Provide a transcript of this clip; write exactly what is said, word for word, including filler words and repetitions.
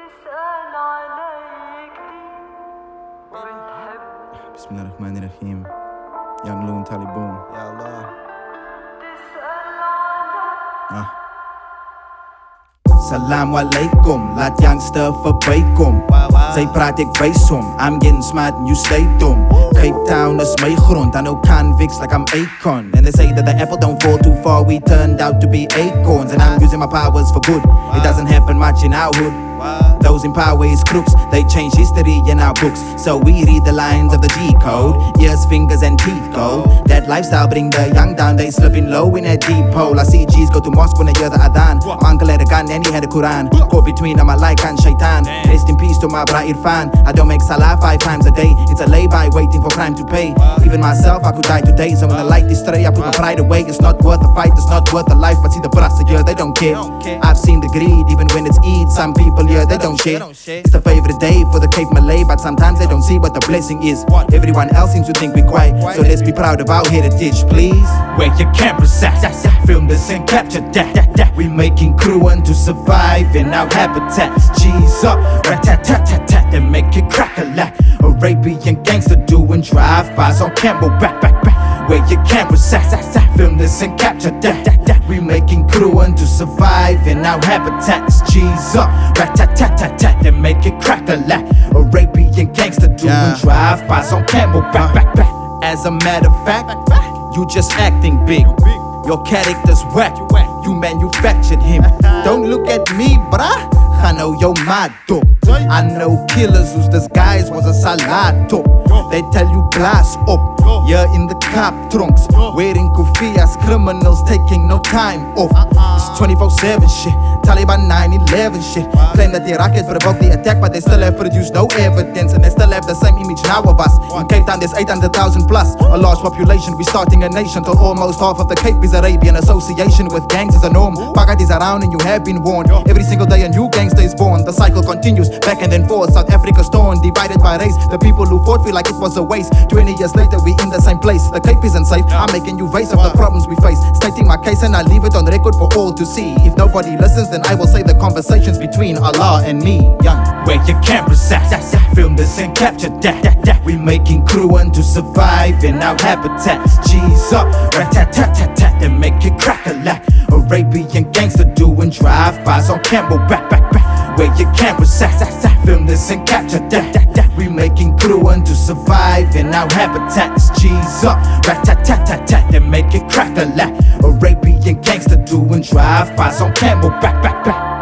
تسأل علي كتير وبتحب بسم الله الرحمن الرحيم. Young Loon Tally Boom. يا الله. تسأل علي Ah. Salam alaikum, laat youngster verbykom. Wow, wow. Zij praat, ik wijs om. I'm getting smart and you stay dumb. Cape Town is my grond, I know convicts like I'm Akon. And they say that the apple don't fall too far, we turned out to be acorns. And I'm using my powers for good, it doesn't happen much in our hood. Wow. Those in power is crooks, they change history in our books. So we read the lines of the G code, ears, fingers and teeth go. That lifestyle bring the young down, they slipping low in that deep hole. I see G's go to mosque when they hear the adhan. My uncle had a gun and he had a Quran. Caught between them, I like and shaitan. Rest in peace to my bra Irfan. I don't make salah five times a day, it's a lay-by waiting for crime to pay. Even myself, I could die today, so when the light is stray, I put my pride away. It's not worth the fight, it's not worth the life. But see the brass here, they don't care. I've seen the greed, even when it's Eid. Some people here, they don't share. It's the favorite day for the Cape Malay, but sometimes they don't see what the blessing is. Everyone else seems to think we're quiet, so let's be proud of our heritage, please. Where your cameras at? Film this and capture that. We making Kruan to survive in our habitats. G's up, rat-tat-tat-tat-tat, and make it crack-a-lack. Arabian gangster doing drive-bys on camera, back, back, back. Where your cameras at? Film this and capture that. We making Kruan to survive in our habitats. G's up, rat-tat-tat-tat-tat, and make it crack-a-lack. Arabian gangster doing Yeah. drive-bys on camera, back, back, back. As a matter of fact, you just acting big. Your character's whack, you manufactured him. Don't look at me, bruh, I know you're mad dope. I know killers whose disguise was a salad top. They tell you blast up, you're in the cop trunks, wearing kufias, criminals taking no time off. It's twenty-four seven shit, Taliban nine eleven shit. Claim that the Iraqis provoked the attack, but they still have produced no evidence, and they still have the same image now of us. In Cape Town there's eight hundred thousand plus, a large population, we starting a nation till almost half of the Cape is Arabian. Association with gangs is a norm. Pagat is around and you have been warned. Every single day a new gangster is born. The cycle continues back and then forth. South Africa's torn, divided by race. The people who fought feel like it was a waste. Twenty years later we in the same place. The Cape isn't safe, I'm making you face of the problems we face. Stating my case and I leave it on record for all to see. If nobody listens then I will say the conversations between Allah and me. Young, where your cameras at? Film this and capture that. We making Kruan to survive in our habitats. G's up, rat-tat-tat-tat-tat, and make it crack-a-lack. Arabian gangster doing drive-bys on camera, back, back, back. Where your cameras at? Film this and capture that. We making Kruan to survive in our habitats. G's up, rat-tat-tat-tat-tat, and make it crack-a-lack. Arabian gangster doing drive-bys on camera, back, back, back.